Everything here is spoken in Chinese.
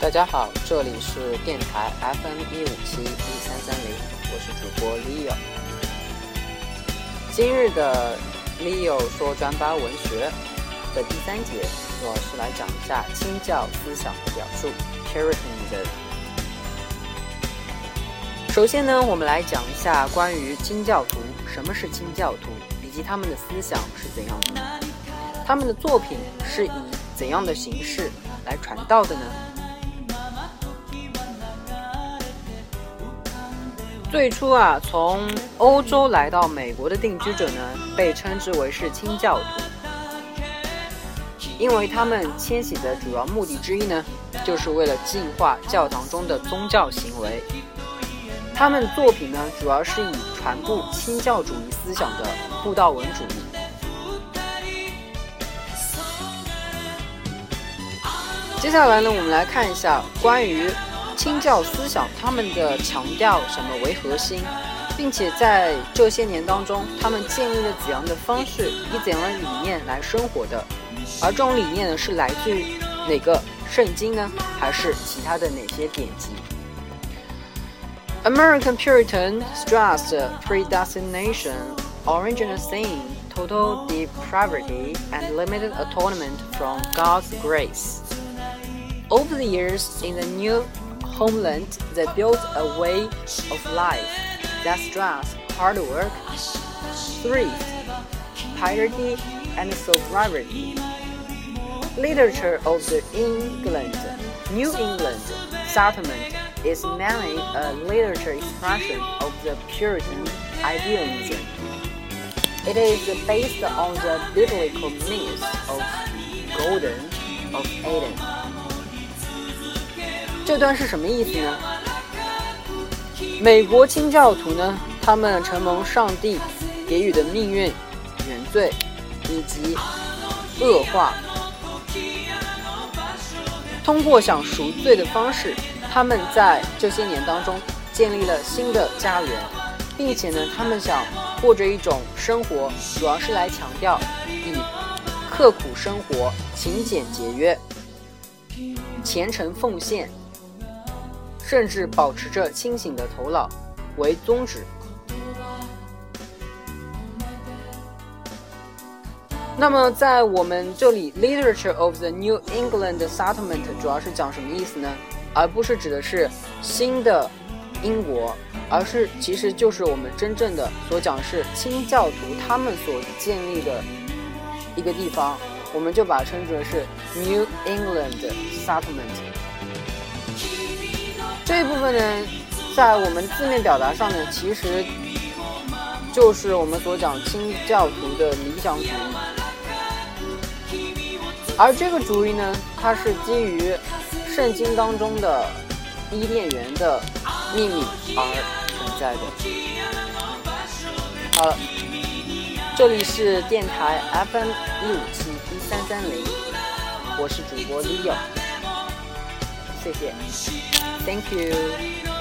大家好，这里是电台 FM1571330，我是主播 Leo。今日的 Leo 说专八文学的第3节，主要是来讲一下清教思想的表述 Puritanism。首先呢，我们来讲一下关于清教徒，什么是清教徒，以及他们的思想是怎样的，他们的作品是以怎样的形式来传道的呢？最初从欧洲来到美国的定居者呢，被称之为是清教徒，因为他们迁徙的主要目的之一呢，就是为了净化教堂中的宗教行为。他们作品呢，主要是以传播清教主义思想的布道文主义。接下来呢，我们来看一下关于清教思想他们的强调什么为核心，并且在这些年当中，他们建立了怎样的方式，以怎样的理念来生活的，而这种理念呢，是来自于哪个圣经呢，还是其他的哪些典籍？ American Puritan stressed predestination, original sin, total depravity, and limited atonement from God's grace. Over the years, in the new homeland, they built a way of life that stressed hard work, thrift, piety, and sobriety. Literature of the New England settlement is mainly a literature expression of the Puritan idealism. It is based on the biblical myth of Golden of Eden. 这段是什么意思呢？美国清教徒呢，他们承蒙上帝给予的命运、原罪以及恶化，通过想赎罪的方式，他们在这些年当中建立了新的家园，并且呢，他们想过着一种生活，主要是来强调以刻苦生活、勤俭节约、虔诚奉献，甚至保持着清醒的头脑为宗旨。那么在我们这里 Literature of the New England Settlement 主要是讲什么意思呢？而不是指的是新的英国，而是其实就是我们真正的所讲是清教徒他们所建立的一个地方，我们就把它称之为是 New England Settlement。这一部分呢，在我们字面表达上呢，其实就是我们所讲清教徒的理想主义。而这个主义呢，它是基于圣经当中的伊甸园的秘密而存在的。好了，这里是电台 FM1571330，我是主播 Leo， 谢谢 ，Thank you。